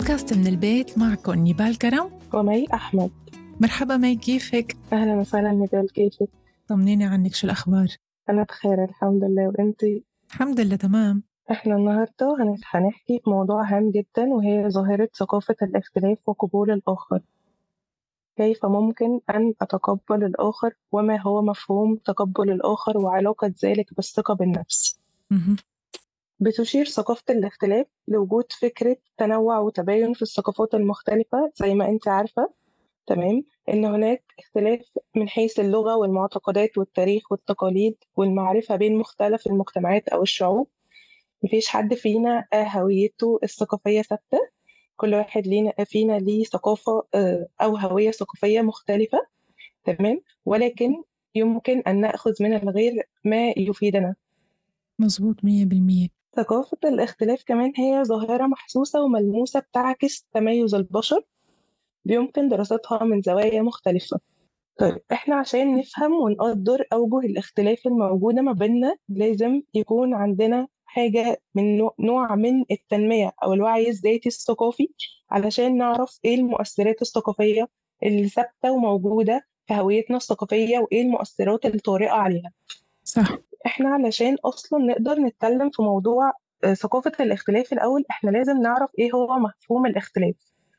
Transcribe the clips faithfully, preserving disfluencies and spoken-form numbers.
بودكاست من البيت معكم نيبال كرم ومي أحمد. مرحبا مي، كيفك؟ أهلا وسهلا نيبال، كيفك؟ طمنيني عنك، شو الأخبار؟ أنا بخير الحمد لله، وإنتي؟ الحمد لله تمام. إحنا النهاردة هنت- هنحكي في موضوع هام جدا، وهي ظاهرة ثقافة الاختلاف وقبول الآخر. كيف ممكن أن أتقبل الآخر، وما هو مفهوم تقبل الآخر وعلاقة ذلك بالثقة بالنفس. مهم. بتشير ثقافة الاختلاف لوجود فكرة تنوع وتباين في الثقافات المختلفة، زي ما أنت عارفة تمام إن هناك اختلاف من حيث اللغة والمعتقدات والتاريخ والتقاليد والمعرفة بين مختلف المجتمعات أو الشعوب. مفيش حد فينا آه، هويته الثقافية ثابتة. كل واحد لينا فينا ليه ثقافة آه، أو هوية ثقافية مختلفة. تمام. ولكن يمكن أن نأخذ من الغير ما يفيدنا. مزبوط مية بالمية. ثقافة الاختلاف كمان هي ظاهرة محسوسة وملموسة بتعكس تميز البشر، بيمكن دراستها من زوايا مختلفة. طيب إحنا عشان نفهم ونقدر أوجه الاختلاف الموجودة ما بيننا، لازم يكون عندنا حاجة من نوع نوع من التنمية أو الوعي الذاتي الثقافي، علشان نعرف إيه المؤثرات الثقافية اللي ثابتة وموجودة في هويتنا الثقافية، وإيه المؤثرات الطارئة عليها. صح. إحنا علشان أصلا نقدر نتكلم في موضوع آه، ثقافة الاختلاف الأول، إحنا لازم نعرف إيه هو مفهوم الاختلاف.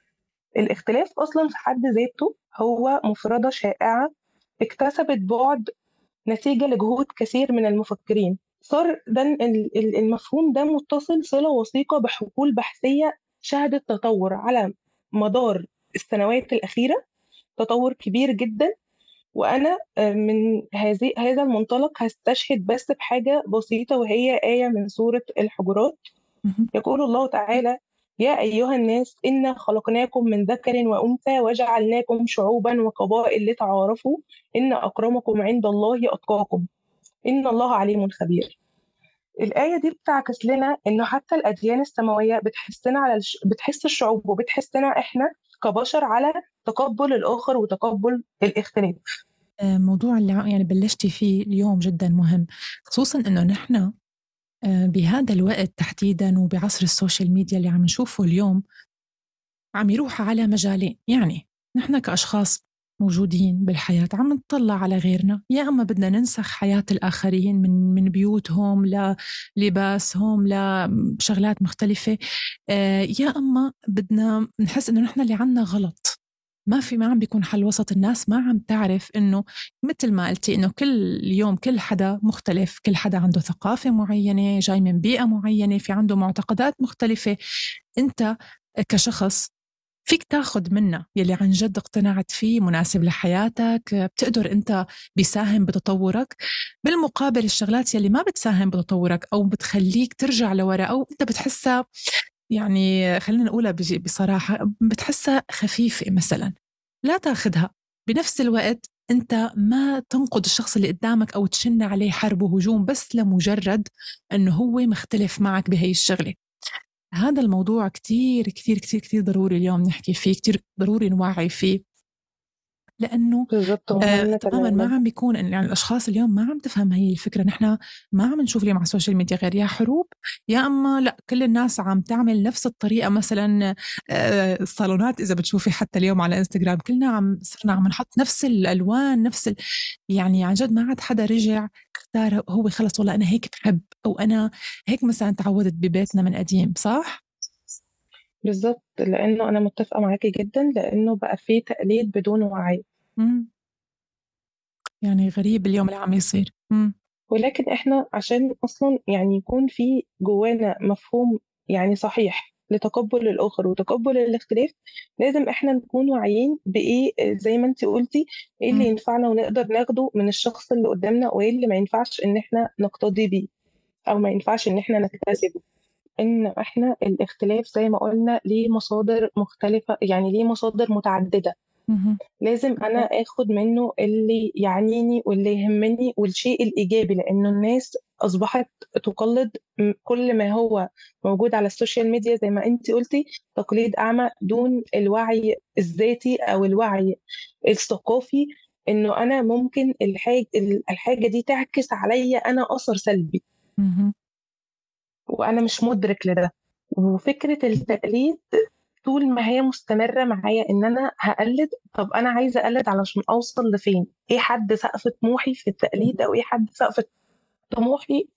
الاختلاف أصلا في حد ذاته هو مفردة شائعة اكتسبت بعد نتيجة لجهود كثير من المفكرين. صار ده ال- ال- المفهوم ده متصل صلة وثيقة بحقول بحثية شهدت تطور على مدار السنوات الأخيرة، تطور كبير جدا. وأنا آه، من هذه هذا المنطلق هستشهد بس بحاجة بسيطة، وهي آية من سورة الحجرات. مهم. يقول الله تعالى: يا أيها الناس إنا خلقناكم من ذكر وأنثى وجعلناكم شعوبا وقبائل لتعارفوا إن أكرمكم عند الله أتقاكم إن الله عليم خبير. الآية دي بتعكس لنا إنه حتى الأديان السماوية بتحسنا على الش... بتحس الشعوب وبتحسنا إحنا كبشر على تقبل الآخر وتقبل الاختلاف. آه، موضوع اللي ع- يعني بلشتي فيه اليوم جدا مهم، خصوصا إنه نحن آه، بهذا الوقت تحديدا وبعصر السوشيال ميديا اللي عم نشوفه اليوم، عم يروح على مجالين. يعني نحن كأشخاص موجودين بالحياة عم نطلع على غيرنا، يا أما بدنا ننسخ حياة الآخرين من من بيوتهم للباسهم لشغلات مختلفة، آه، يا أما بدنا نحس إنه نحن اللي عنا غلط. ما في ما عم بيكون حل وسط. الناس ما عم تعرف إنه مثل ما قلتي إنه كل يوم كل حدا مختلف، كل حدا عنده ثقافة معينة، جاي من بيئة معينة، في عنده معتقدات مختلفة. أنت كشخص فيك تاخد منه يلي عن جد اقتنعت فيه، مناسب لحياتك، بتقدر انت بيساهم بتطورك. بالمقابل الشغلات يلي ما بتساهم بتطورك او بتخليك ترجع لورا، او انت بتحسها يعني خلينا نقولها بج- بصراحة بتحسها خفيفة مثلا، لا تاخدها. بنفس الوقت انت ما تنقد الشخص اللي قدامك او تشن عليه حرب وهجوم بس لمجرد انه هو مختلف معك بهي الشغلة. هذا الموضوع كتير كتير كتير كتير ضروري اليوم نحكي فيه، كتير ضروري نوعي فيه، لأنه بالظبط، آه مهم تماما ما تماما. عم بيكون يعني الأشخاص اليوم ما عم تفهم هي الفكرة. نحن ما عم نشوف اليوم على السوشيال ميديا غير يا حروب، يا أما لا كل الناس عم تعمل نفس الطريقة. مثلا آه الصالونات إذا بتشوفي حتى اليوم على إنستغرام كلنا عم صرنا عم نحط نفس الألوان، نفس ال... يعني عن جد ما عاد حدا رجع اختار هو خلص والله أنا هيك بحب، أو أنا هيك مثلا تعودت ببيتنا من قديم. صح؟ بالظبط، لأنه أنا متفقة معاكي جدا، لأنه بقى فيه تقليد بدون وعي. مم. يعني غريب اليوم اللي عم يصير. مم. ولكن احنا عشان اصلا يعني يكون في جوانا مفهوم يعني صحيح لتقبل الاخر وتقبل الاختلاف، لازم احنا نكون واعيين بايه، زي ما انت قلتي، ايه اللي مم. ينفعنا ونقدر ناخده من الشخص اللي قدامنا، وايه اللي ما ينفعش ان احنا نقتدي بيه او ما ينفعش ان احنا نكتسبه. ان احنا الاختلاف زي ما قلنا ليه مصادر مختلفة، يعني ليه مصادر متعددة. مم. لازم انا اخد منه اللي يعنيني واللي يهمني والشيء الايجابي، لانه الناس اصبحت تقلد م- كل ما هو موجود على السوشيال ميديا، زي ما انت قلتي، تقليد اعمى دون الوعي الذاتي او الوعي الثقافي، انه انا ممكن الحاجه الحاجه دي تعكس عليا انا اثر سلبي مم. وانا مش مدرك لده. وفكره التقليد طول ما هي مستمرة معايا إن أنا هقلد. طب أنا عايزة أقلد علشان أوصل لفين؟ إيه حد سقف طموحي في التقليد، أو إيه حد سقف طموحي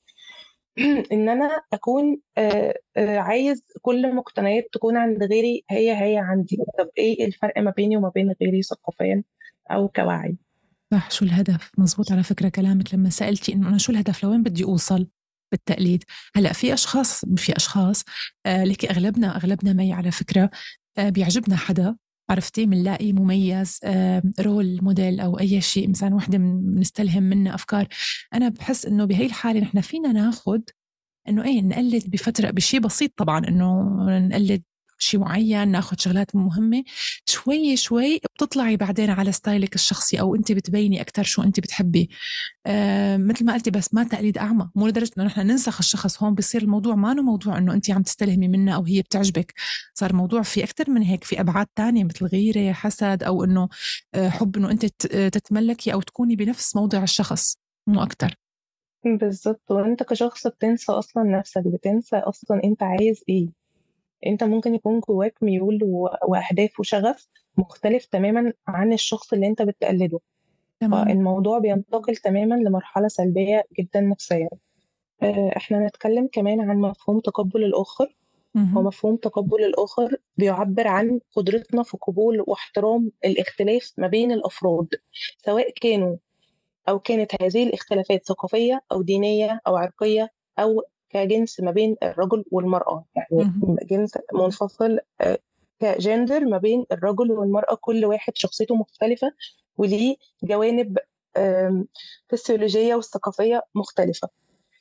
إن أنا أكون آه، آه، عايز كل مقتنيات تكون عند غيري هي هي عندي. طب إيه الفرق ما بيني وما بين غيري ثقافيا أو كوعي؟ صح، شو الهدف؟ مزبوط على فكرة كلامك لما سألتي إنه أنا شو الهدف، لوين بدي أوصل بالتقليد. هلأ في أشخاص في أشخاص آه لك أغلبنا أغلبنا مي على فكرة آه بيعجبنا حدا، عرفتي، منلاقي مميز، آه رول موديل أو أي شيء، مثلا وحدة بنستلهم منه أفكار. أنا بحس إنه بهي الحالة نحن فينا ناخد إنه إيه نقلد بفترة بشيء بسيط، طبعا إنه نقلد شيء معين، ناخد شغلات مهمة شوي شوي، بتطلعي بعدين على ستايلك الشخصي، أو أنت بتبيني أكتر شو أنت بتحبي. آه مثل ما قلتي، بس ما تقليد أعمى، مو لدرجة إنه نحن ننسخ الشخص. هون بيصير الموضوع ما انه موضوع إنه أنت عم تستلهمي منه أو هي بتعجبك، صار موضوع في أكتر من هيك، في أبعاد تانية مثل غيرة، حسد، أو إنه آه حب إنه أنت تتملكي أو تكوني بنفس موضع الشخص، مو أكتر. بالظبط. وأنت كشخص بتنسى أصلا نفسك، بتنسى أصلا أنت عايز إيه. أنت ممكن يكون جواك ميول و- وأهداف وشغف مختلف تماما عن الشخص اللي أنت بتقلده. تماما. فالموضوع بينتقل تماما لمرحلة سلبية جدا نفسيا. آه، احنا نتكلم كمان عن مفهوم تقبل الآخر. هو مهم. مفهوم تقبل الآخر بيعبر عن قدرتنا في قبول واحترام الاختلاف ما بين الأفراد، سواء كانوا أو كانت هذه الاختلافات ثقافية أو دينية أو عرقية، أو كجنس ما بين الرجل والمرأة، يعني مهم. جنس منفصل آه، كجندر ما بين الرجل والمرأة. كل واحد شخصيته مختلفة وليه جوانب آم، فسيولوجية والثقافية مختلفة.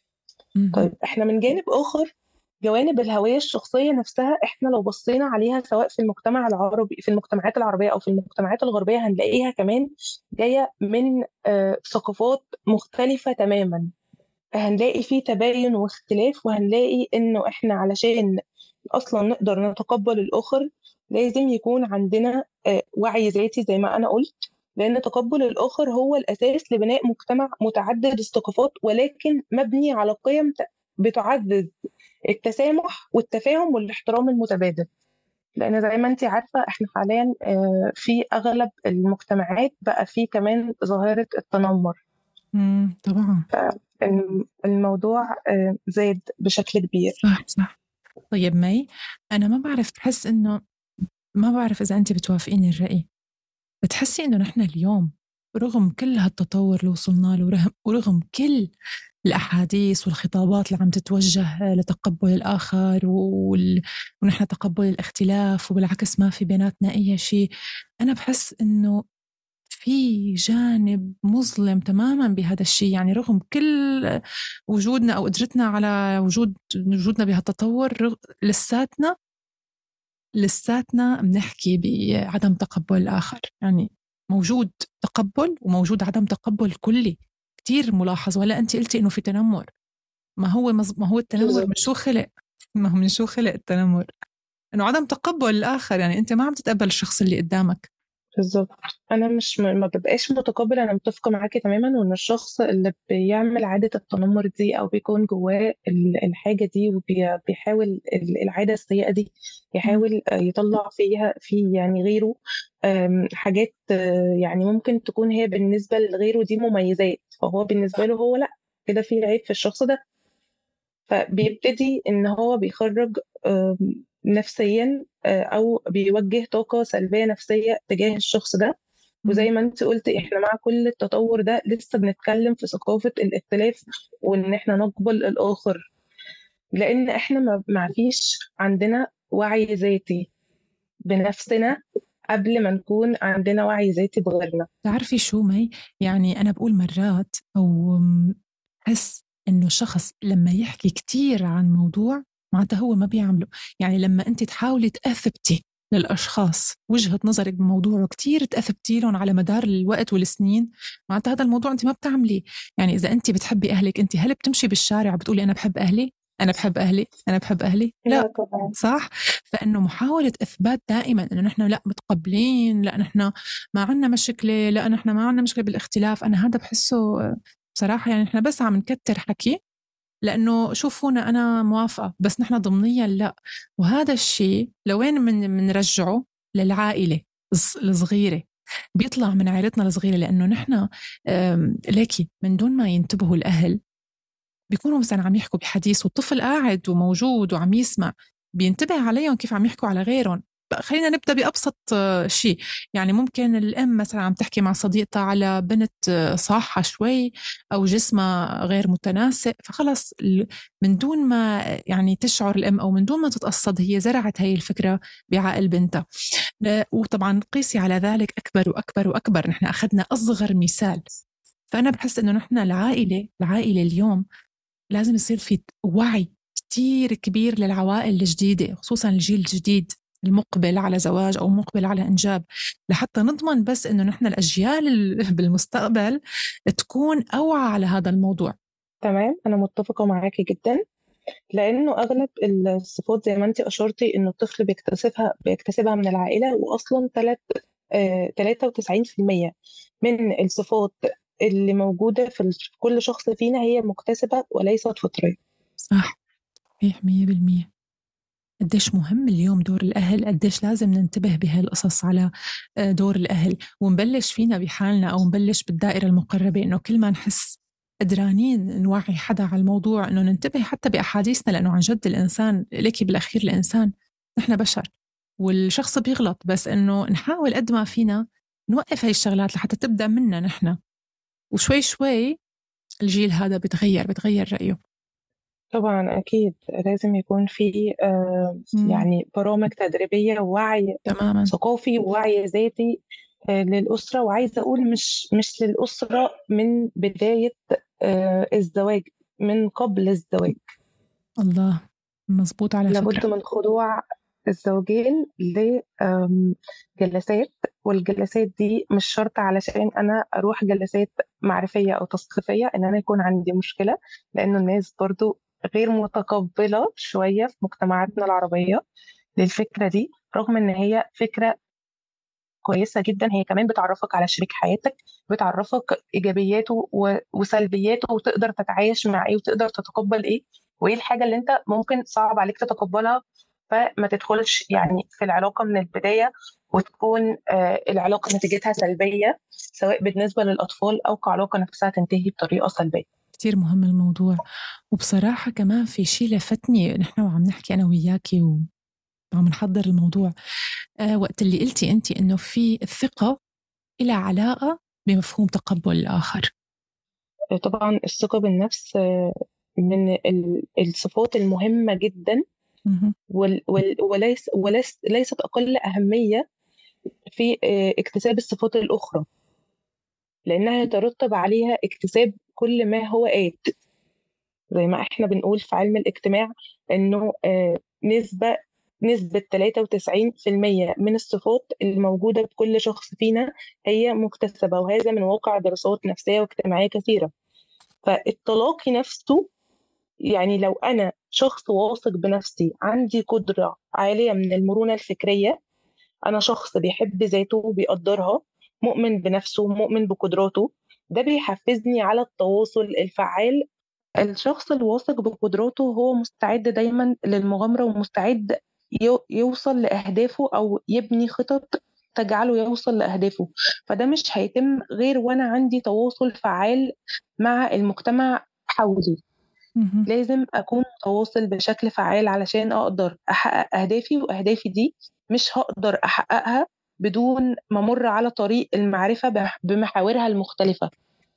مهم. طيب احنا من جانب آخر، جوانب الهوية الشخصية نفسها، احنا لو بصينا عليها سواء في المجتمع العربي، في المجتمعات العربية أو في المجتمعات الغربية، هنلاقيها كمان جاية من آه، ثقافات مختلفة تماما. هنلاقي فيه تباين واختلاف، وهنلاقي إنه احنا علشان أصلا نقدر نتقبل الآخر لازم يكون عندنا آه، وعي ذاتي زي ما أنا قلت. لأن تقبل الآخر هو الأساس لبناء مجتمع متعدد الثقافات، ولكن مبني على قيم ت- بتعزز التسامح والتفاهم والاحترام المتبادل. لان زي ما انت عارفه احنا حاليا آه، في اغلب المجتمعات بقى في كمان ظاهره التنمر. مم. طبعا. الم- الموضوع آه، زاد بشكل كبير. صح صح. طيب مي، أنا ما بعرف، بحس إنه ما بعرف إذا أنت بتوافقيني الرأي، بتحسي إنه نحن اليوم رغم كل هالتطور اللي وصلنا له، ورغم ورغم كل الأحاديث والخطابات اللي عم تتوجه لتقبل الآخر وال... ونحن تقبل الاختلاف، وبالعكس ما في بيناتنا أي شيء، أنا بحس إنه في جانب مظلم تماما بهذا الشيء. يعني رغم كل وجودنا أو قدرتنا على وجود وجودنا بهالتطور، رغ... لساتنا لساتنا بنحكي بعدم تقبل الآخر. يعني موجود تقبل وموجود عدم تقبل كلي كتير ملاحظ. ولا أنت قلتي إنه في تنمر؟ ما هو مز... ما هو التنمر من بالظبط. شو خلق؟ ما هو من شو خلق التنمر؟ إنه عدم تقبل الآخر، يعني أنت ما عم تتقبل الشخص اللي قدامك. بالظبط. انا مش م- ما ببقاش متقبله. انا متفقه معاكي تماما، وان الشخص اللي بيعمل عاده التنمر دي او بيكون جواه ال- الحاجه دي وبيحاول العاده السيئه دي مم. يحاول آه، يطلع فيها في يعني غيره آم، حاجات آه، يعني ممكن تكون هي بالنسبه لغيره دي مميزات، فهو بالنسبه له هو لا، كده في عيب في الشخص ده. فبيبتدي ان هو بيخرج آم، نفسيا آه، او بيوجه طاقه سلبيه نفسيه تجاه الشخص ده. مم. وزي ما انت قلت احنا مع كل التطور ده لسه بنتكلم في ثقافه الاختلاف، وان احنا نقبل الاخر، لان احنا ما ما فيش عندنا وعي ذاتي بنفسنا قبل ما نكون عندنا وعي ذاتي بغيرنا. تعرفي شو مي؟ يعني أنا بقول مرات أو حس إنه شخص لما يحكي كتير عن موضوع معناتها هو ما بيعمله. يعني لما أنت تحاولي تأثبتي للأشخاص وجهة نظرك بموضوع وكتير تأثبتي لهم على مدار الوقت والسنين، معناتها هذا الموضوع أنت ما بتعمليه. يعني إذا أنت بتحبي أهلك، أنت هل بتمشي بالشارع بتقولي أنا بحب أهلي، أنا بحب أهلي، أنا بحب أهلي؟ لا. لا طبعا. صح. فإنه محاولة إثبات دائما إنه نحن لا متقبلين، لا نحن ما عنا مشكلة، لا نحن ما عنا مشكلة بالاختلاف، أنا هذا بحسه بصراحة يعني نحن بس عم نكتر حكي لأنه شوفونا أنا موافقة، بس نحن ضمنيا لا. وهذا الشيء لوين من منرجعه؟ للعائلة الصغيرة، بيطلع من عائلتنا الصغيرة. لأنه نحن ليكي من دون ما ينتبهوا الأهل بيكونوا مثلا عم يحكوا بحديث والطفل قاعد وموجود وعم يسمع، بينتبه عليهم كيف عم يحكوا على غيرهم. خلينا نبدأ بأبسط شيء، يعني ممكن الأم مثلا عم تحكي مع صديقتها على بنت صاحة شوي أو جسمها غير متناسق، فخلص من دون ما يعني تشعر الأم أو من دون ما تتقصد هي زرعت هاي الفكرة بعقل بنتها. وطبعا قيسي على ذلك أكبر وأكبر وأكبر، نحن أخذنا أصغر مثال. فأنا بحس إنه نحن العائلة العائلة اليوم لازم يصير في وعي كتير كبير للعوائل الجديدة، خصوصا الجيل الجديد المقبل على زواج أو مقبل على إنجاب، لحتى نضمن بس إنه نحن الأجيال بالمستقبل تكون أوعى على هذا الموضوع. تمام، أنا متفقة معاكي جدا، لأنه أغلب الصفات زي ما أنت أشرتي إنه الطفل بيكتسبها بيكتسبها من العائلة، وأصلا ثلاث ثلاثة وتسعين بالمية من الصفات اللي موجودة في كل شخص فينا هي مكتسبة وليست فطرية. صح، صحيح مية بالمية. قديش مهم اليوم دور الأهل، قديش لازم ننتبه بهالقصص على دور الأهل، ونبلش فينا بحالنا أو نبلش بالدائرة المقربة، إنه كل ما نحس قدرانين نوعي حدا على الموضوع إنه ننتبه حتى بأحاديثنا. لأنه عن جد الإنسان ليكي بالأخير الإنسان نحن بشر والشخص بيغلط، بس إنه نحاول قد ما فينا نوقف هاي الشغلات لحتى تبدأ منا نحن، وشوي شوي الجيل هذا بتغير بتغير رأيه. طبعا أكيد لازم يكون في آه يعني برامج تدريبية ووعي تماما ثقافي ووعي ذاتي آه للأسرة. وعايزة أقول مش مش للأسرة من بداية آه الزواج، من قبل الزواج. الله مزبوط على لابد فكرة. من خضوع الزوجين لجلسات، والجلسات دي مش شرط علشان أنا أروح جلسات معرفية أو تثقيفية إن أنا يكون عندي مشكلة، لأنه الناس برضو غير متقبلة شوية في مجتمعاتنا العربية للفكرة دي، رغم إن هي فكرة كويسة جدا. هي كمان بتعرفك على شريك حياتك، بتعرفك إيجابياته وسلبياته، وتقدر تتعايش مع إيه وتقدر تتقبل إيه، وإيه الحاجة اللي أنت ممكن صعب عليك تتقبلها، فما تدخلش يعني في العلاقة من البداية وتكون آه العلاقة نتيجتها سلبية، سواء بالنسبة للأطفال أو كعلاقة نفسها تنتهي بطريقة سلبية. كتير مهم الموضوع. وبصراحة كمان في شيء لفتني نحن وعم نحكي أنا وياكي وعم نحضر الموضوع، آه وقت اللي قلتي أنت إنه في الثقة إلى علاقة بمفهوم تقبل الآخر. طبعا الثقة بالنفس من الصفات المهمة جدا، وال وال وليس وليس ليست أقل أهمية في اكتساب الصفات الأخرى، لأنها يترتب عليها اكتساب كل ما هو آت. زي ما احنا بنقول في علم الاجتماع إنه نسبة نسبة ثلاثة وتسعين بالمية من الصفات الموجودة بكل شخص فينا هي مكتسبة، وهذا من واقع دراسات نفسية واجتماعية كثيرة. فالتلاقي نفسه، يعني لو أنا شخص واثق بنفسي، عندي قدرة عالية من المرونة الفكرية، أنا شخص بيحب ذاته وبيقدرها، مؤمن بنفسه مؤمن بقدراته، ده بيحفزني على التواصل الفعال. الشخص الواثق بقدراته هو مستعد دايما للمغامرة، ومستعد يوصل لأهدافه أو يبني خطط تجعله يوصل لأهدافه. فده مش هيتم غير وأنا عندي تواصل فعال مع المجتمع حولي. لازم أكون متواصل بشكل فعال علشان أقدر أحقق أهدافي، وأهدافي دي مش هقدر أحققها بدون ما مر على طريق المعرفة بمحاورها المختلفة،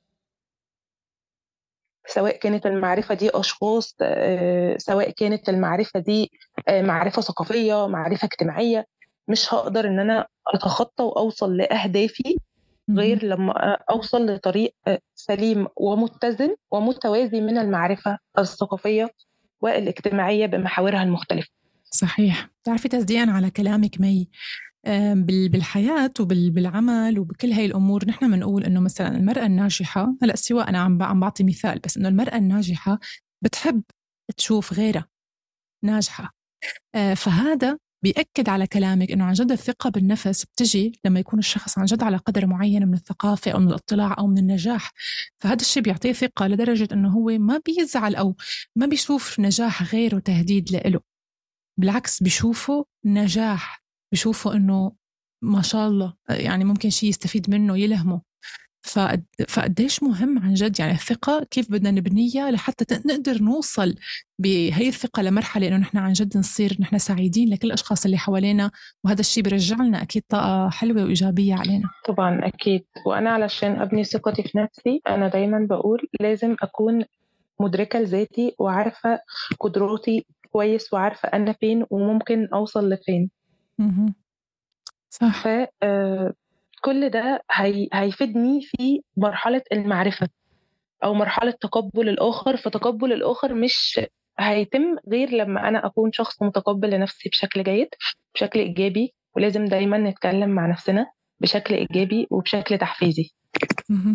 سواء كانت المعرفة دي أشخاص، سواء كانت المعرفة دي معرفة ثقافية، معرفة اجتماعية. مش هقدر إن أنا أتخطى وأوصل لأهدافي غير لما أوصل لطريق سليم ومتزن ومتوازي من المعرفة الثقافية والاجتماعية بمحاورها المختلفة. صحيح. تعرفي تصديقا على كلامك مي، بالحياة وبالعمل وبكل هاي الأمور نحن منقول إنه مثلا المرأة الناجحة، هلأ سواء أنا عم عم بعطي مثال، بس إنه المرأة الناجحة بتحب تشوف غيرها ناجحة، فهذا بيأكد على كلامك إنه عن جد الثقة بالنفس بتجي لما يكون الشخص عن جد على قدر معين من الثقافة أو من الاطلاع أو من النجاح. فهذا الشيء بيعطيه ثقة لدرجة إنه هو ما بيزعل أو ما بيشوف نجاح غيره تهديد لإله، بالعكس بيشوفه نجاح، بيشوفه إنه ما شاء الله يعني ممكن شيء يستفيد منه يلهمه. فقد فقديش مهم عن جد يعني الثقة، كيف بدنا نبنيها لحتى نقدر نوصل بهي الثقة لمرحلة إنه نحن عن جد نصير نحن سعيدين لكل الأشخاص اللي حوالينا، وهذا الشيء بيرجع لنا أكيد طاقة حلوة وإيجابية علينا. طبعا أكيد. وأنا علشان أبني ثقتي في نفسي أنا دايما بقول لازم أكون مدركة لذاتي وعارفة قدراتي كويس وعارفة أنا فين وممكن أوصل لفين. مهم. صح. فكل ده هي... هيفيدني في مرحلة المعرفة أو مرحلة تقبل الآخر. فتقبل الآخر مش هيتم غير لما أنا أكون شخص متقبل لنفسي بشكل جيد بشكل إيجابي. ولازم دايما نتكلم مع نفسنا بشكل إيجابي وبشكل تحفيزي. مهم.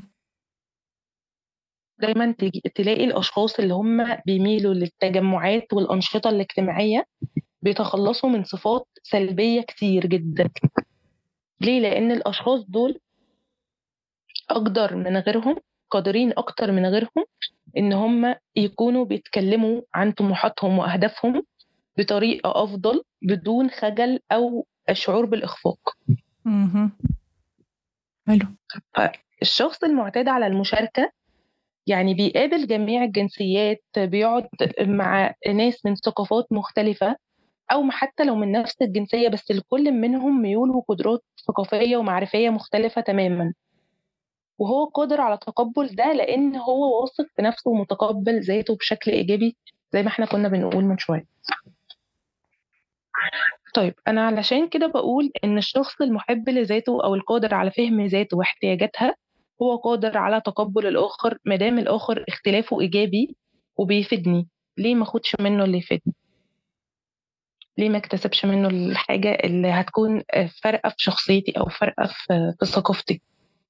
دايما تلاقي الأشخاص اللي هم بيميلوا للتجمعات والأنشطة الاجتماعية بيتخلصوا من صفات سلبية كتير جدا. ليه؟ لأن الأشخاص دول أقدر من غيرهم، قادرين أكتر من غيرهم إن هم يكونوا بيتكلموا عن طموحاتهم وأهدافهم بطريقة أفضل بدون خجل أو شعور بالإخفاق. مهم. حلو. الشخص المعتاد على المشاركة يعني بيقابل جميع الجنسيات، بيقعد مع ناس من ثقافات مختلفة أو حتى لو من نفس الجنسية بس الكل منهم ميول وقدرات ثقافية ومعرفية مختلفة تماما، وهو قادر على تقبل ده لأن هو واثق في نفسه ومتقبل ذاته بشكل إيجابي زي ما احنا كنا بنقول من شوية. طيب أنا علشان كده بقول إن الشخص المحب لذاته أو القادر على فهم ذاته واحتياجاتها هو قادر على تقبل الآخر مادام الآخر اختلافه إيجابي وبيفيدني. ليه ما أخدش منه اللي يفيدني؟ ليه ما اكتسبش منه الحاجة اللي هتكون فارقة في شخصيتي أو فارقة في في ثقافتي؟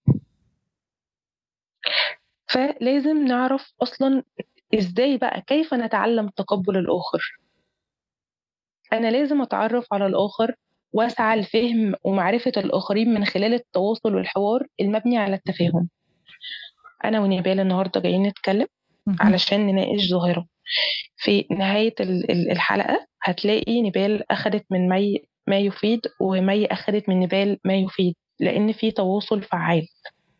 فلازم نعرف أصلا إزاي بقى كيف نتعلم تقبل الآخر. أنا لازم أتعرف على الآخر وأسعى لفهم ومعرفة الآخرين من خلال التواصل والحوار المبني على التفاهم. أنا ونيبال النهاردة جايين نتكلم مهم. علشان نناقش ظاهرة. في نهاية الحلقة هتلاقي نيبال أخدت من مي ما يفيد ومي أخدت من نيبال ما يفيد، لأن في تواصل فعال،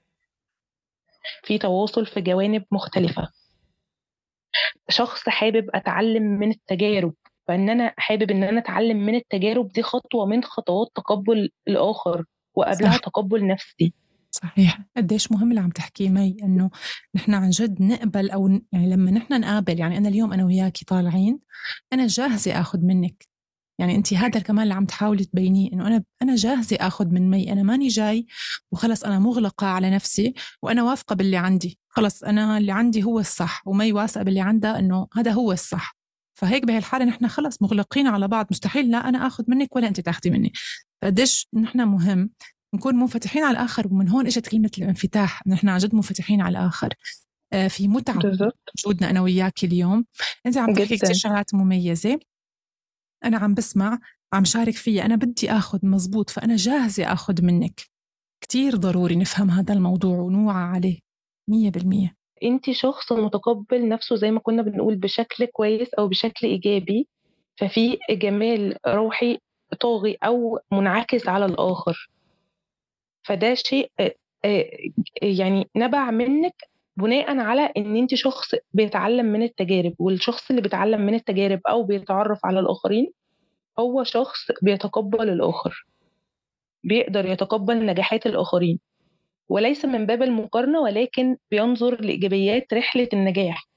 في تواصل في جوانب مختلفة. شخص حابب أتعلم من التجارب، فإن أنا حابب إن أنا أتعلم من التجارب دي خطوة من خطوات تقبل الآخر وقبلها صح. تقبل نفسي. صحيح. قديش مهم اللي عم تحكيه مي، إنه نحن عن جد نقبل أو ن- يعني لما نحن نقابل، يعني أنا اليوم أنا وياكي طالعين أنا جاهزة أخذ منك، يعني أنت هذا كمان اللي عم تحاولي تبينيه، إنه أنا أنا جاهزة أخذ من مي، أنا ماني جاي وخلص أنا مغلقة على نفسي وأنا واثقة باللي عندي، خلص أنا اللي عندي هو الصح ومي واثقة باللي عندها إنه هذا هو الصح. فهيك بهالحالة نحن خلص مغلقين على بعض، مستحيل لا أنا أخذ منك ولا أنت تاخذي مني. فقديش نحن مهم نكون منفتحين على الآخر، ومن هون إجت كلمة الانفتاح، نحن عن جد منفتحين على الآخر. آه في متعة بالظبط وجودنا أنا وياك اليوم. أنت عم تحكي كتير جدا. شغلات مميزة، أنا عم بسمع عم شارك فيها، أنا بدي أخذ مزبوط، فأنا جاهزة أخذ منك. كتير ضروري نفهم هذا الموضوع ونوعى عليه مية بالمية. انت شخص متقبل نفسه زي ما كنا بنقول بشكل كويس أو بشكل إيجابي، ففي جمال روحي طاغي أو منعكس على الآخر. فده شيء آه، آه، يعني نبع منك بناء على ان انت شخص بيتعلم من التجارب، والشخص اللي بيتعلم من التجارب او بيتعرف على الاخرين هو شخص بيتقبل الاخر، بيقدر يتقبل نجاحات الاخرين وليس من باب المقارنة ولكن بينظر لإيجابيات رحلة النجاح.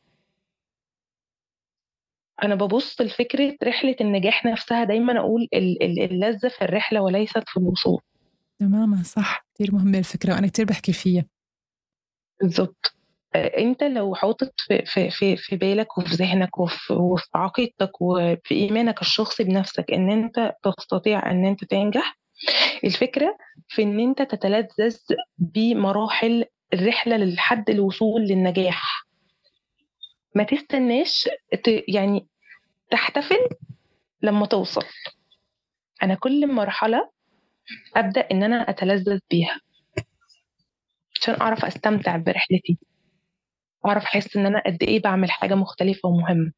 أنا ببص لفكرة رحلة النجاح نفسها، دايما أقول ال- ال- اللذة في الرحلة وليست في الوصول. تماما صح، كتير مهمة الفكرة وأنا كتير بحكي فيها. بالظبط. آه، انت لو حاطط في في في في بالك وفي ذهنك وفي, وفي عقيدتك وفي ايمانك الشخصي بنفسك ان انت تستطيع ان انت تنجح، الفكره في ان انت تتلذذ بمراحل الرحله لحد الوصول للنجاح. ما تستناش ت- يعني تحتفل لما توصل، أنا كل مرحلة أبدأ إن أنا أتلذذ بيها عشان أعرف أستمتع برحلتي، أعرف أحس إن أنا قد إيه بعمل حاجة مختلفة ومهمة.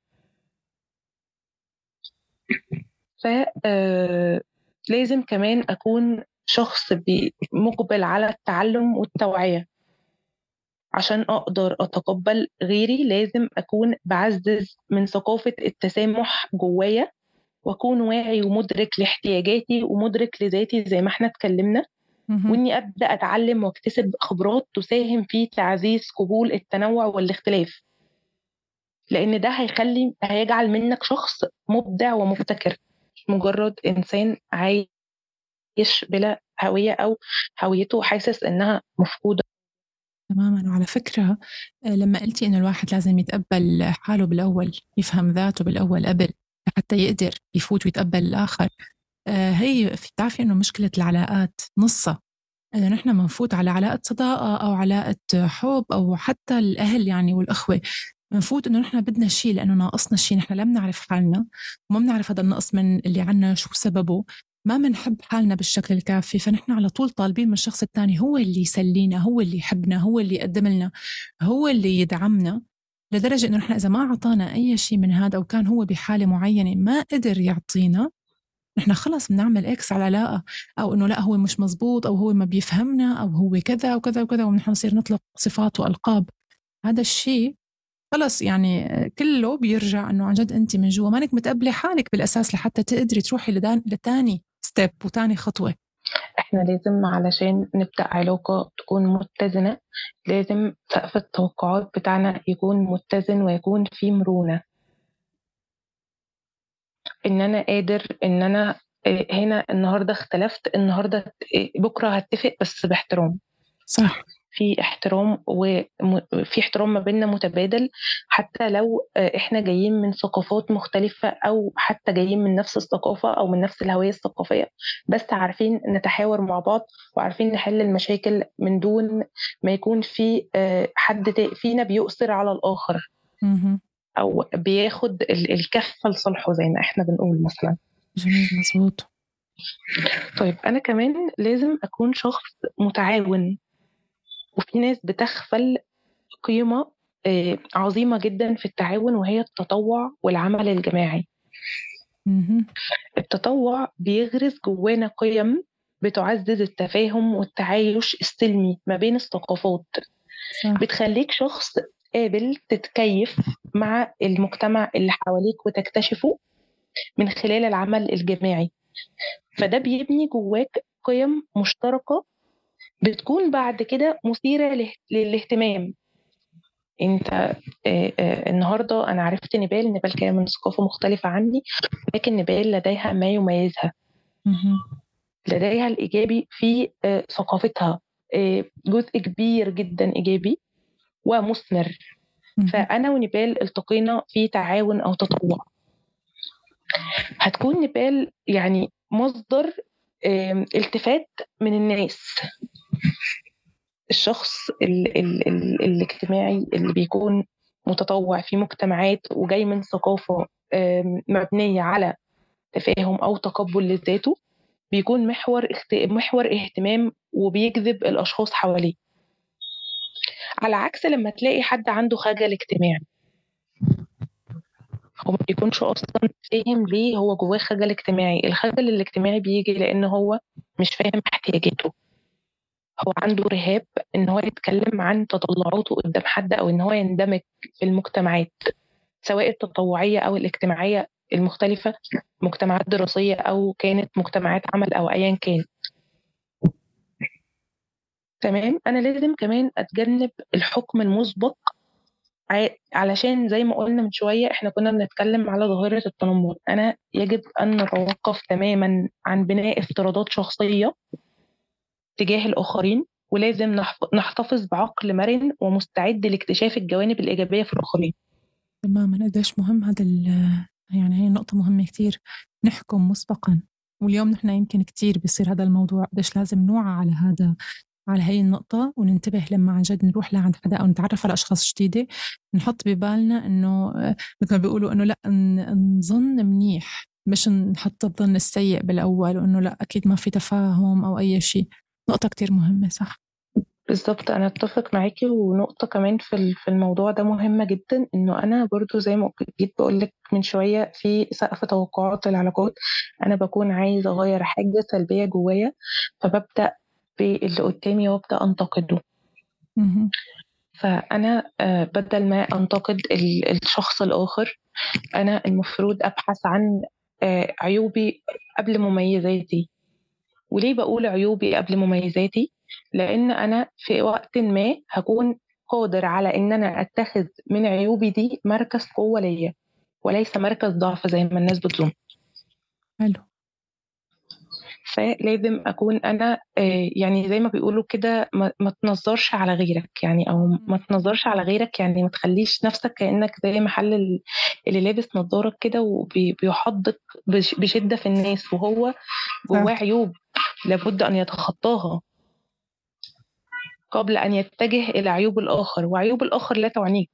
فلازم كمان أكون شخص بي- مقبل على التعلم والتوعية. عشان أقدر أتقبل غيري لازم أكون بعزز من ثقافة التسامح جوايا، وأكون واعي ومدرك لاحتياجاتي ومدرك لذاتي زي ما احنا اتكلمنا، مهم. وإني أبدأ أتعلم واكتسب خبرات تساهم في تعزيز قبول التنوع والاختلاف، لأن ده هيخلي هيجعل منك شخص مبدع ومبتكر، مش مجرد إنسان عايش بلا هوية أو هويته حاسس إنها مفقودة. تماما. وعلى فكرة آه، لما قلتي إنه الواحد لازم يتقبل حاله بالأول، يفهم ذاته بالأول قبل حتى يقدر يفوت ويتقبل الآخر. آه، هي في تعرفي إنه مشكلة العلاقات نصها إنه نحن منفوت على علاقة صداقة أو علاقة حب أو حتى الأهل يعني والأخوة، منفوت إنه نحن بدنا شيء لأنه ناقصنا شيء، نحن لا بنعرف حالنا وما بنعرف هذا النقص من اللي عنا شو سببه، ما بنحب حالنا بالشكل الكافي، فنحن على طول طالبين من الشخص الثاني هو اللي يسلينا، هو اللي يحبنا، هو اللي يقدم لنا، هو اللي يدعمنا. لدرجة إنه نحن إذا ما أعطانا أي شيء من هذا أو كان هو بحالة معينة ما قدر يعطينا، نحن خلص بنعمل إكس على العلاقة، أو إنه لا هو مش مزبوط أو هو ما بيفهمنا أو هو كذا وكذا وكذا، ونحن نصير نطلق صفات وألقاب. هذا الشيء خلص يعني كله بيرجع إنه عن جد أنت من جوا مانك متقبلة حالك بالأساس لحتى تقدري تروحي لدان لتاني ستيب وتاني خطوة. احنا لازم علشان نبدأ علاقة تكون متزنة لازم سقف التوقعات بتاعنا يكون متزن ويكون فيه مرونة، ان انا قادر ان انا آه، هنا النهاردة اختلفت، النهاردة آه، بكرة هتفق بس باحترام. صح. في احترام وفي احترام ما بيننا متبادل، حتى لو آه، احنا جايين من ثقافات مختلفة او حتى جايين من نفس الثقافة او من نفس الهوية الثقافية، بس عارفين نتحاور مع بعض وعارفين نحل المشاكل من دون ما يكون في آه، حد تا- فينا بيؤثر على الآخر مهم. او بياخد ال- الكفة لصالحه زي ما احنا بنقول مثلا. جميل مزبوط. طيب انا كمان لازم اكون شخص متعاون، وفي ناس بتغفل قيمة آه، عظيمة جدا في التعاون وهي التطوع والعمل الجماعي. مهم. التطوع بيغرس جوانا قيم بتعزز التفاهم والتعايش السلمي ما بين الثقافات، صح. بتخليك شخص قابل تتكيف مع المجتمع اللي حواليك وتكتشفه من خلال العمل الجماعي. فده بيبني جواك قيم مشتركة بتكون بعد كده مثيرة له- للاهتمام. انت آه، آه، النهارده انا عرفت نبال نبال كده من ثقافه مختلفه عني، لكن نبال لديها ما يميزها، مهم. لديها الايجابي في آه، ثقافتها، آه، جزء كبير جدا ايجابي ومثمر. مهم. فانا ونبال التقينا في تعاون او تطوع، هتكون نبال يعني مصدر آم، التفات من الناس. الشخص ال ال ال الاجتماعي اللي بيكون متطوع في مجتمعات وجاي من ثقافة آم، مبنية على تفاهم أو تقبل لذاته، بيكون محور اخت... محور اهتمام وبيجذب الأشخاص حواليه، على عكس لما تلاقي حد عنده خجل اجتماعي. هو ما بيكونش أصلا فاهم ليه هو جواه خجل اجتماعي. الخجل الاجتماعي بيجي لأن هو مش فاهم احتياجاته، هو عنده رهاب ان هو يتكلم عن تطلعاته قدام حد او ان هو يندمج في المجتمعات، سواء التطوعية او الاجتماعية المختلفة، مجتمعات دراسية او كانت مجتمعات عمل او ايا كان. تمام. انا لازم كمان اتجنب الحكم المسبق، ع- علشان زي ما قلنا من شوية احنا كنا بنتكلم على ظاهرة التنمر. انا يجب ان نتوقف تماما عن بناء افتراضات شخصية تجاه الآخرين، ولازم نحف- نحتفظ بعقل مرن ومستعد لاكتشاف الجوانب الإيجابية في الآخرين. تماما. قديش مهم هذا ال- يعني هي نقطة مهمة كتير، نحكم مسبقا. واليوم نحن يمكن كتير بيصير هذا الموضوع، قديش لازم نوعى على هذا، على هي النقطة، وننتبه لما عن جد نروح لعند حدا أو نتعرف على أشخاص جديدة، نحط ببالنا إنه آه، مثل ما بيقولوا إنه لا ن- نظن منيح مش نحط الظن السيء بالأول وإنه لا أكيد ما في تفاهم أو أي شيء. نقطة كتير مهمة. صح. بالظبط، انا اتفق معاكي. ونقطه كمان في ال- في الموضوع ده مهمه جدا، انه انا برضو زي ما جيت بقول لك من شويه في سقف توقعات العلاقات. انا بكون عايزه اغير حاجه سلبيه جوايا، فببدا باللي قدامي وابدا انتقده. مهم. فانا آه، بدل ما انتقد ال- الشخص الاخر، انا المفروض ابحث عن آه، عيوبي قبل مميزاتي. وليه بقول عيوبي قبل مميزاتي؟ لأن أنا في وقت ما هكون قادر على إن أنا أتخذ من عيوبي دي مركز قوة ليا، وليس مركز ضعف زي ما الناس بتظن. حلو. فلازم أكون أنا آه، يعني زي ما بيقولوا كده، ما ما تنظرش على غيرك، يعني أو ما تنظرش على غيرك، يعني ما تخليش نفسك كأنك زي محل ال- اللي لابس نظارة كده وبيحضك بشدة في الناس، وهو جواه صح. عيوب لابد أن يتخطاها قبل أن يتجه إلى عيوب الآخر. وعيوب الآخر لا تعنيك،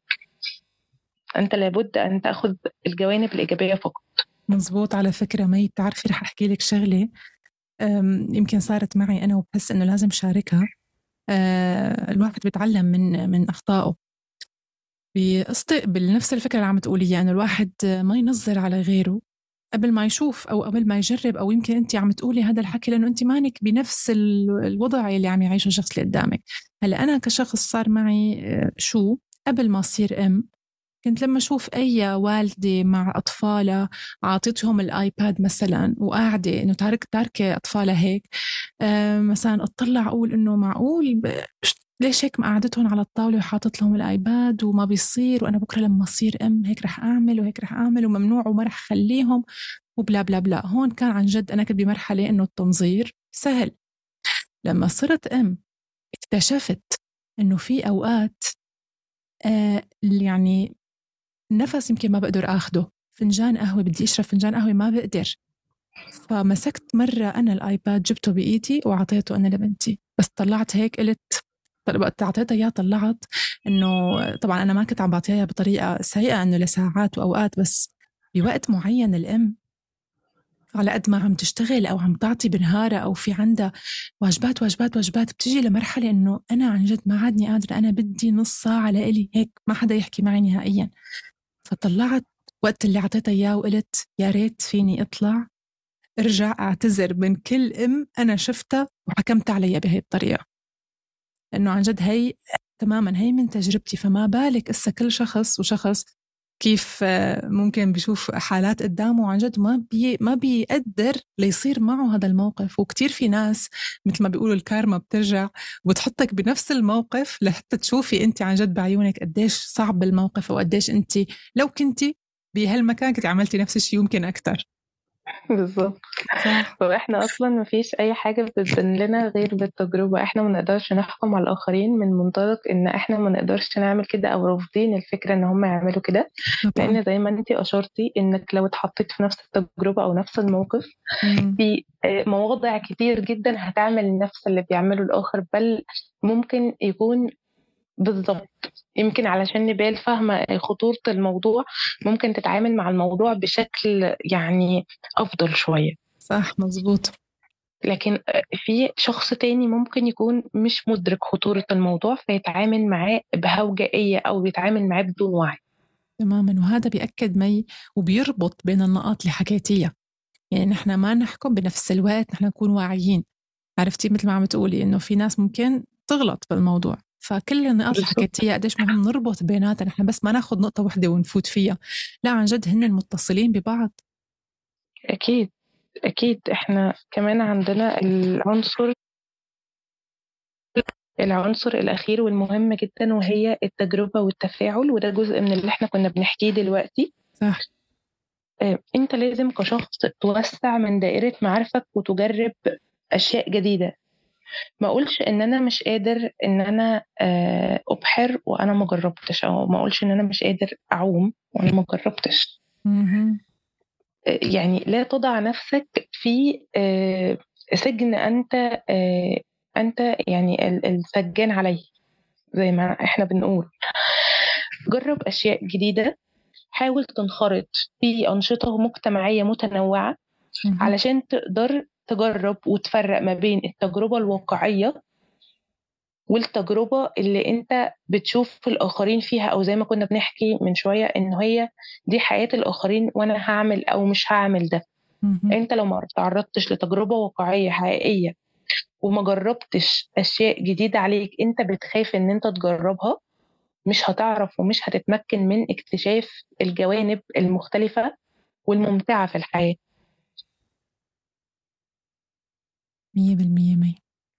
أنت لابد أن تأخذ الجوانب الإيجابية فقط. مزبوط. على فكرة مي، بتعرفي رح أحكي لك شغلة أم، يمكن صارت معي أنا وبحس إنه لازم شاركها. أه، الواحد بيتعلم من من أخطائه. بيستقبل نفس الفكرة اللي عم تقوليها، إنه الواحد ما ينظر على غيره قبل ما يشوف أو قبل ما يجرب. أو يمكن أنت عم تقولي هذا الحكي لأنه أنت مانك بنفس ال- الوضع اللي عم يعيشه الشخص اللي قدامك. هلا أنا كشخص صار معي آه، شو قبل ما أصير أم، كنت لما أشوف أي والدة مع أطفالها عاطتهم الآيباد مثلا وقاعدة إنه تارك تاركة أطفالها هيك، آه، مثلا أطلع أقول إنه معقول ب- ليش هيك قعدتهم على الطاولة وحاطط لهم الآيباد وما بيصير، وأنا بكرة لما أصير أم هيك رح أعمل وهيك رح أعمل وممنوع وما رح خليهم وبلا بلا بلا. هون كان عن جد أنا كنت بمرحلة إنه التنظير سهل. لما صرت أم اكتشفت إنه في أوقات آه يعني نفس يمكن ما بقدر أخده، فنجان قهوة بدي أشرب فنجان قهوة ما بقدر. فمسكت مرة أنا الآيباد جبته بإيدي وعطيته أنا لبنتي، بس طلعت هيك قلت وقت أعطيتها إياه طلعت إنه طبعا أنا ما كنت عم بعطيها بطريقة سيئة إنه لساعات وأوقات، بس بوقت معين الأم على قد ما عم تشتغل أو عم تعطي بنهارة أو في عندها واجبات واجبات واجبات، بتجي لمرحلة إنه أنا عن جد ما عادني قادرة، أنا بدي نص ساعة لإلي هيك ما حدا يحكي معي نهائيا. فطلعت وقت اللي عطيتها إياه وقلت يا ريت فيني أطلع ارجع اعتذر من كل ام انا شفتها وحكمت عليها بهي الطريقه، لانه عن جد هي تماما هي من تجربتي. فما بالك اسا كل شخص وشخص كيف آه، ممكن بيشوف حالات قدامه عن جد ما بي ما بيقدر ليصير معه هذا الموقف. وكتير في ناس مثل ما بيقولوا الكارما بترجع وبتحطك بنفس الموقف لحتى تشوفي انت عن جد بعيونك قديش صعب الموقف، وقديش انت لو كنتي بهالمكان كنت عملتي نفس الشيء يمكن اكثر. بالظبط. صح. فاحنا اصلا مفيش اي حاجه بتبين لنا غير بالتجربه. احنا ما نقدرش نحكم على الاخرين من منطلق ان احنا ما نقدرش نعمل كده او رافضين الفكره ان هم يعملوا كده. طبعا. لان زي ما انتي اشرتي، انك لو اتحطيت في نفس التجربه او نفس الموقف، مم. في آه، مواضع كتير جدا هتعمل نفس اللي بيعمله الاخر، بل ممكن يكون بالظبط. يمكن علشان نبال فاهمة خطورة الموضوع، ممكن تتعامل مع الموضوع بشكل يعني أفضل شوية. صح مزبوط. لكن في شخص تاني ممكن يكون مش مدرك خطورة الموضوع، فيتعامل معاه بهوجائية أو يتعامل معاه بدون وعي. تماما. وهذا بيأكد مي وبيربط بين النقاط اللي حكيتيها، يعني نحن ما نحكم بنفس الوقت، نحن نكون واعيين. عرفتي مثل ما عم تقولي إنه في ناس ممكن تغلط بالموضوع. فكل النقاط اللي بالظبط. حكيتيها قديش مهم نربط بيناتها، نحن بس ما ناخذ نقطة واحدة ونفوت فيها، لا عن جد هن متصلين ببعض. أكيد. أكيد إحنا كمان عندنا العنصر العنصر الأخير والمهم جدا، وهي التجربة والتفاعل. وده جزء من اللي إحنا كنا بنحكيه دلوقتي. صح. آه، انت لازم كشخص توسع من دائرة معارفك وتجرب اشياء جديدة. ما اقولش ان انا مش قادر ان انا آه، ابحر وانا ما جربتش، او ما اقولش ان انا مش قادر اعوم وانا ما جربتش. مهم. آه، يعني لا تضع نفسك في آه، سجن انت آه، انت يعني ال- السجان عليه، زي ما احنا بنقول. جرب اشياء جديدة. حاول تنخرط في أنشطة مجتمعية متنوعة مهم. علشان تقدر تجرب وتفرق ما بين التجربة الواقعية والتجربة اللي انت بتشوف الآخرين فيها، أو زي ما كنا بنحكي من شوية إنه هي دي حياة الآخرين وأنا هعمل أو مش هعمل ده. مهم. انت لو ما تعرضتش لتجربة واقعية حقيقية وما جربتش أشياء جديدة عليك انت بتخاف ان انت تجربها، مش هتعرف ومش هتتمكن من اكتشاف الجوانب المختلفة والممتعة في الحياة. مية بالمية مي.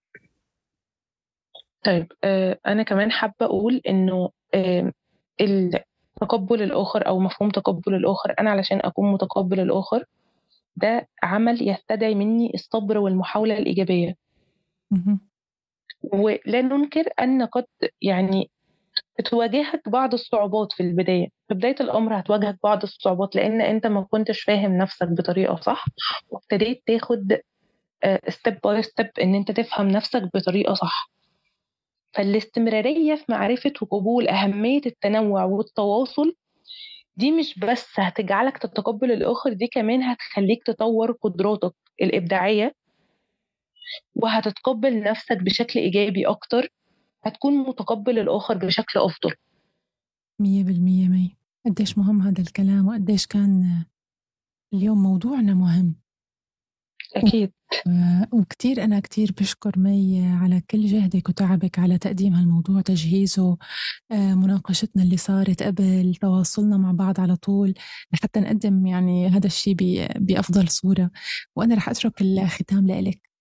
طيب آه أنا كمان حابة أقول إنه آه تقبل الآخر أو مفهوم تقبل الآخر، أنا علشان أكون متقبل الآخر ده عمل يستدعي مني الصبر والمحاولة الإيجابية. مهم. ولا ننكر أن قد يعني تواجهك بعض الصعوبات في البداية، في بداية الأمر هتواجهك بعض الصعوبات لأن أنت ما كنتش فاهم نفسك بطريقة صح، وابتديت تاخد ستيب باي ستيب إن أنت تفهم نفسك بطريقة صح. فالاستمرارية في معرفة وقبول أهمية التنوع والتواصل دي مش بس هتجعلك تتقبل الآخر، دي كمان هتخليك تطور قدراتك الإبداعية وهتتقبل نفسك بشكل إيجابي أكتر، هتكون متقبل الآخر بشكل أفضل. مية بالمية مي. قديش مهم هذا الكلام، وقديش كان اليوم موضوعنا مهم. أكيد. وكتير أنا كتير بشكر مي على كل جهدك وتعبك على تقديم هالموضوع، تجهيزه، مناقشتنا اللي صارت قبل، تواصلنا مع بعض على طول لحتى نقدم يعني هذا الشيء بأفضل صورة. وأنا رح أترك الختام لإلك.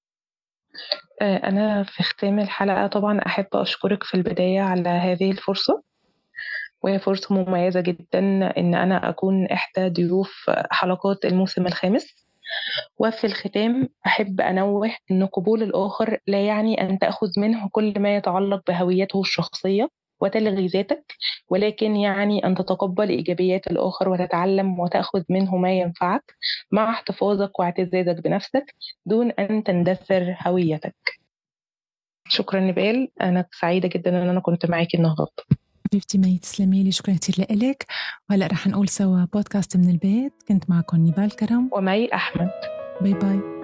أنا في ختام الحلقة طبعا أحب أشكرك في البداية على هذه الفرصة، وهي فرصة مميزة جدا إن أنا أكون إحدى ضيوف حلقات الموسم الخامس. وفي الختام أحب أنوه أن قبول الآخر لا يعني أن تأخذ منه كل ما يتعلق بهويته الشخصية وتلغي ذاتك، ولكن يعني أن تتقبل إيجابيات الآخر وتتعلم وتأخذ منه ما ينفعك مع احتفاظك واعتزازك بنفسك دون أن تندثر هويتك. شكرا نبال، أنا سعيدة جدا أن أنا كنت معاكي النهاردة. حبيبتي مي، تسلمي لي، شكرا كتير لإلك. وهلأ رح نقول سوا بودكاست من البيت. كنت معكم نبال كرم ومي أحمد. باي باي.